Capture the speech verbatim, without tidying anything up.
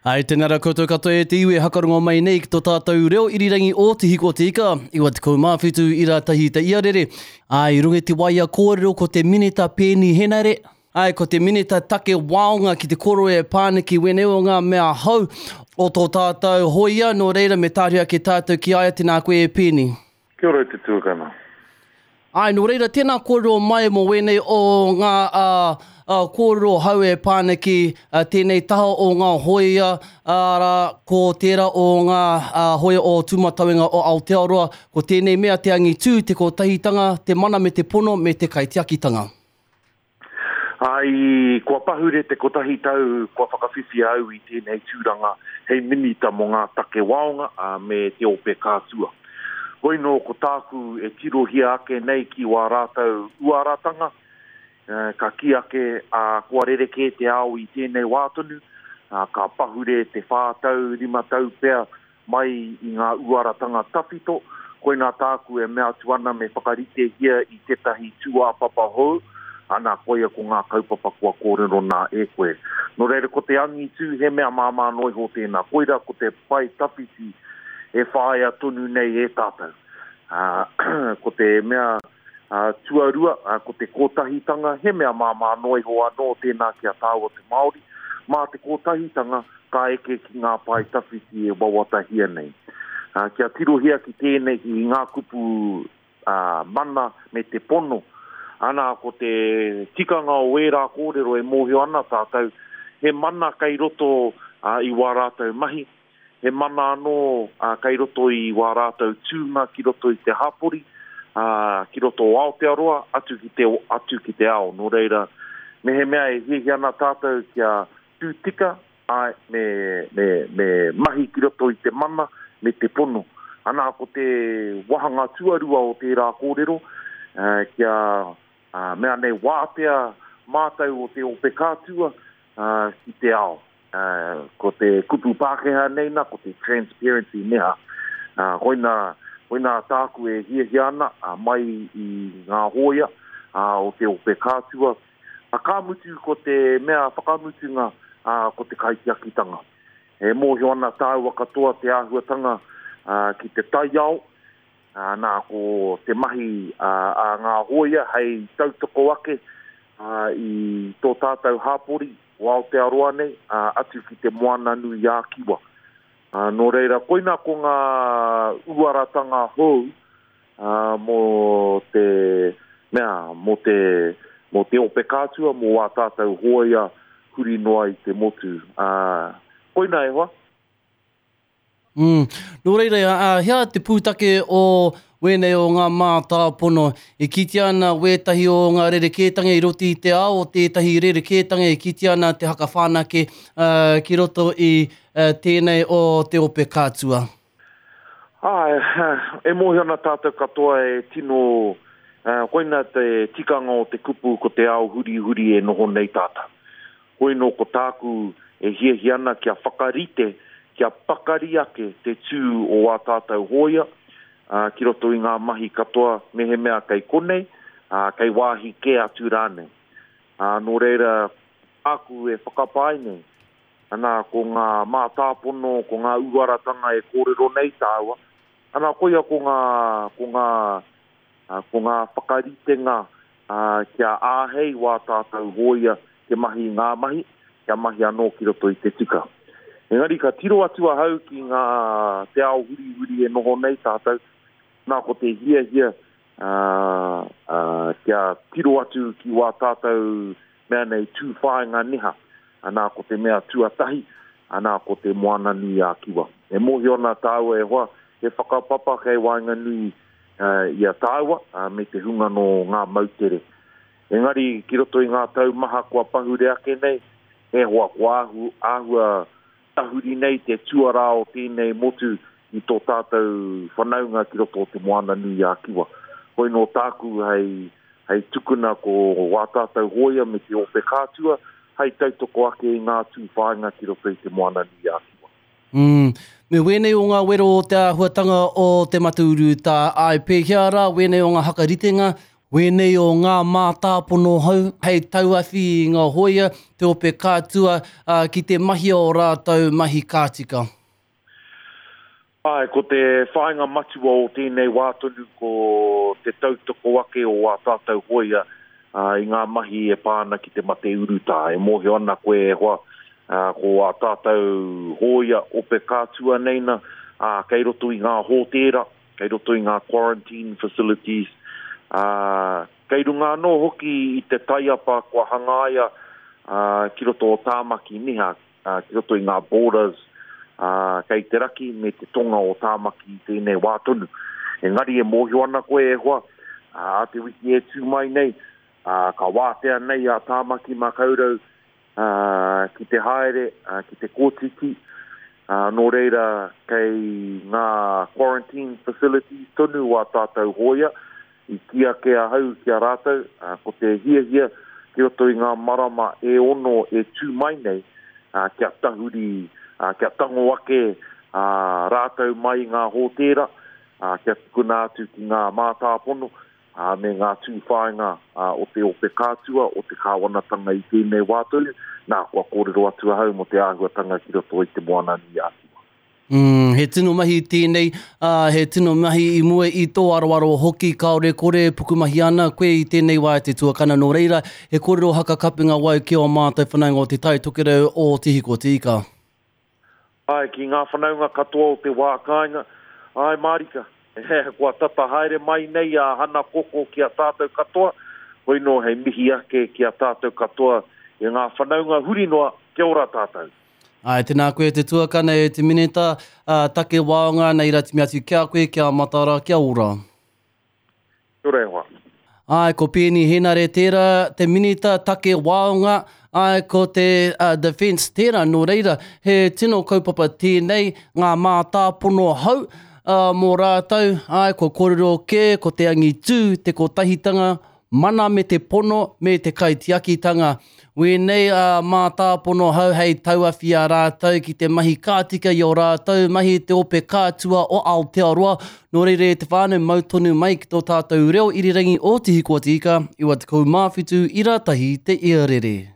Ai, tēnā rā koutou katoa e te iwi hakarongo mai nei ki tō tātou reo irirangi o te hiko te ika. Iwa te kaumāwhitu i rā tahi te iarere. Ai, runga te waia kōrero ko te minita pēni henare. Ai, ko te minita take waonga ki te koro e pāniki weneo ngā mea hau o tō tātou hoia. Nō reira me tāria ke tātou ki aia tēnā koe e pēni. Kia ora te tuakana. Ai, nō reira, tēnā kōrero mai mo wenei o ngā uh, uh, kōrero hau e pāniki uh, tēnei taha o ngā hoia uh, rā, ko tērā o ngā uh, hoia o tūmatauenga o Aotearoa, ko tēnei mea te angi tū, te kotahitanga, te mana me te pono, me te kaitiakitanga. Ai, kua pahure te kotahitau, kua whakawhiwhi au i tēnei tūranga, hei minita mo ngā take waonga uh, me te ope kātua. Koino ko tāku e tiro hia ake nei ki wā rātau uaratanga, uh, ka ki ake a uh, kua rereke te ao i tēnei wātonu, uh, ka pahure te whātau, rima tau pēr mai i ngā uaratanga tawhito, koina tāku e mea tuana me whakarite hia i tetahi tua papa hou, ana koia ko ngā kaupapa kua kōrero nā e koe. No reire ko te angi tū he mea māmā noi ho tēnā, koira ko te pai tawhiti e whaia tonu nei e tātou. Uh, ko te mea uh, tuarua, uh, ko te kōtahitanga, he mea māmā noi hoa no tēnā kia tāua te Māori. Mā te kōtahitanga, ka eke ki ngā pai tawhiti e wawatahia nei. Uh, kia tirohia ki tēnei i ngā kupu uh, mana me te pono. Ana ko te tikanga o e rā kōrero e mōhio ana tātou. He mana kai roto uh, i wā rātou mahi. He mana anō uh, kai roto i wā rātou tūnga, ki roto i te hapori, uh, ki roto o Aotearoa, atu ki te, atu ki te ao. Nō reira, me he mea e hihi ana tātou kia tūtika, ai, me, me, me mahi ki roto i te mana, me te pono. Ana ko te wahanga tuarua o te rā kōrero, uh, kia uh, mea nei wāpea mātau o te ope kātua uh, ki te ao. Uh, ko te kupu Pākehā neina, ko te transparency neha. Uh, hoina, hoina tāku e hia hiana uh, mai i ngā hoia uh, o te ope kātua. A kāmutu ko te mea whakamutunga uh, ko te kaitiakitanga. E mōhio ana tāua katoa te āhuatanga uh, ki te taiao. Uh, nā ko te mahi uh, a ngā hoia hei tautoko ake uh, i tō tātou hāpori. O Aotearoa nei, uh, atu ki te moana nui a kiwa. Uh, no reira, koina ko ngā uaratanga hou uh, mo te, mea, mo te, mo te ope kātua, mo a tātou hoia huri noa i te motu. Uh, koina e hoa? Mm. No reira, uh, hea te pūtake o wenei o ngā mātā pono, e kiti ana wētahi o ngā rerekētanga i roti i te ao, o tētahi rerekētanga e kiti ana te hakawhānake uh, ki roto i uh, tēnei o te ope kātua. Ah, e mohi ana tātou katoa e tino, uh, koina te tikanga o te kupu ko te ao huri huri e noho nei tātou. Koino ko tāku e hia hiana kia whakarite, kia pakari ake te tū o a tātou hoia, Uh, ki roto i ngā mahi katoa me he mea kai konei, uh, kai wāhi ke atu rānei. Uh, nō reira, aku e whakapai nei, ana ko ngā mātāpono, ko ngā uaratanga e kōrero nei tāua, ana koia ko ngā, ko ngā, uh, ko ngā whakaritenga uh, kia āhei wā tātou hoia ke mahi ngā mahi, kia mahi anō ki roto i te tika. Engari, ka tiro atua hau ki ngā te ao huri huri e noho nei tātou, nā ko te hia hia uh, uh, kia tiro atu ki wā tātou mea nei tū whāinga niha, nā ko te mea tuatahi, nā ko te moana nui a kiwa. E mohi ona tāua e hoa, e whakapapa kei wāinga nui uh, i a tāua, uh, me te hunga no ngā mautere. Engari, ki roto i ngā tau maha kua pahure ake nei, e hoa kua ahu, ahua tahuri nei te tuara o tēnei motu i tō tātou whanaunga ki roto o te moana nui a kiwa. Hoi no tāku hei, hei tukuna ko wā tātou hoia me te ope kātua, hei tautoko ake i ngā tū whāinga ki roto i te moana nui a kiwa. Mm. Me wenei o ngā wero o te āhuatanga o te matauru tā ai pēhiara, wenei o ngā hakaritenga, Wenei o ngā mātāpono hau, hei tauawhi i ngā hoia, te ope kātua uh, ki te mahi o rātou mahi kātika. Ai, ko te whainga matua o tēnei wātonu ko te tautoko ake o wā tātou hoia uh, i ngā mahi e pāna ki te mate uruta. E mohi ana koe e hoa uh, ko wā tātou hoia ope kātua neina, uh, kei roto i ngā hōtera, kei roto i ngā quarantine facilities, Uh, kei runga no hoki i te taiapa kua hangaia uh, ki roto o tāmaki niha, uh, ki roto i ngā borders, uh, kei te raki me te tonga o tāmaki i tēnei wātonu. Engari e mōhio ana koe e hoa, uh, te wiki e tū mai nei, uh, ka wātea nei a tāmaki mā kaurau uh, ki te haere, uh, ki te kōtiki, uh, nō reira kei ngā quarantine facilities tonu wā tātou hoia, i kia ke a hau ki a rātou, uh, ko te hia hia ki roto i ngā marama e ono e tū mai nei, uh, kia tahuri, uh, kia tango ake uh, rātou mai ngā hōtera, uh, kia tukuna atu ki ngā mātāpono, uh, me ngā tū whainga uh, o te ope kātua, o te kāwanatanga i tēnei wātolu, nā kua kōrero atu a hau mo te āhuatanga ki roto i te moana ni atu. Mm, he tino mahi tēnei, uh, he tino mahi i mua i tō arawaro hoki, kaore kore, pukumahi ana, koe i tēnei wā te tuakana no reira, he kōrero haka kapinga wai ki o mātou whanaunga o te tai tokerau o Tihiko te Ika. Ai, ki ngā whanaunga katoa o te wākainga, ai Marika, he kua tata haere mai nei a hana koko ki a tātou katoa, hoi no hei mihi ake ki a tātou katoa, e ngā whanaunga huri noa, kia ora tātou. Ai, tēnā koe te tuakana e te mineta, uh, take waonga, nei rati atu kia koe, kia matara, kia ora. Kia ora e hoa. Ai, ko pēni hena re tērā, te mineta, take waonga, ai, ko te uh, defence tērā no reira, he tino kaupapa tēnei, ngā mātāpono hau, uh, mō rātou, ai, ko kōrero ke, ko te angi tū, te ko tahitanga, mana me te pono, me te kaitiakitanga. Wenei a uh, mātāpono hau hei tauawhi a rātou ki te mahi kātika i o rātou, mahi te ope kātua o Aotearoa. Nō reire te whānau mautonu mai ki tō tātou reo irirangi o Tihiko te Ika, i wa te kaumāwhitu i rātahi te iarere.